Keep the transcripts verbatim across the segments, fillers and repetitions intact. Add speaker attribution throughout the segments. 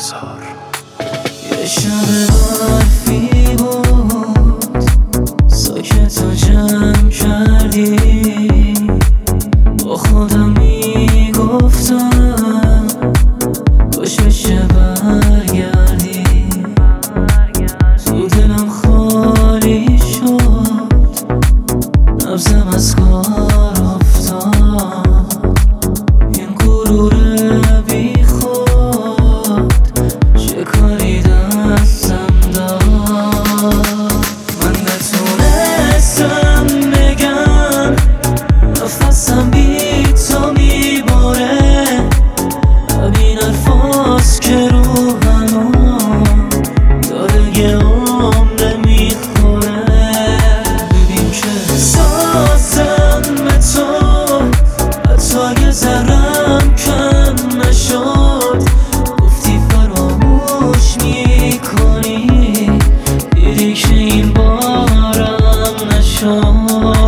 Speaker 1: بذار.
Speaker 2: یه شب برفی بود ساکت و جمع کردی، با خودم میگفتم کاش بشه برگردی. تو دلم خالی شد، نبضم از کار افتاد. این غرور بی خود چه کاری دستم داد. من نتونستم بگم نفسم بی تو میباره، همین حرفاست که روحمو داره یه عمره میخوره. ببین که احساسم به تو حتی یه ذرم کم نشد. گفتی فراموش میکنی، دیدی که این بارم نشد.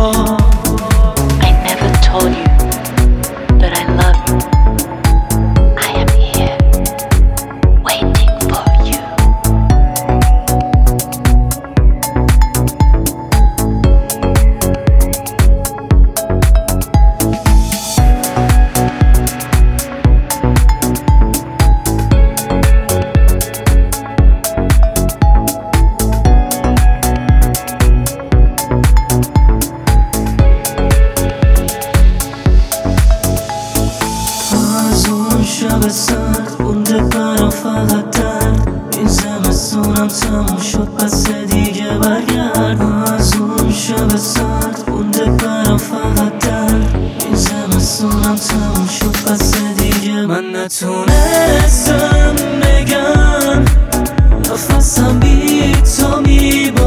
Speaker 3: I never told you that I love you. I am here, waiting for you.
Speaker 2: از اون شب سرد مونده برام فقط درد. این زمستونم تموم شد پس دیگه برگرد. از اون شب سرد مونده برام فقط درد. این زمستونم تموم شد پس دیگه من نتونستم بگم نفسم بی تو میبره.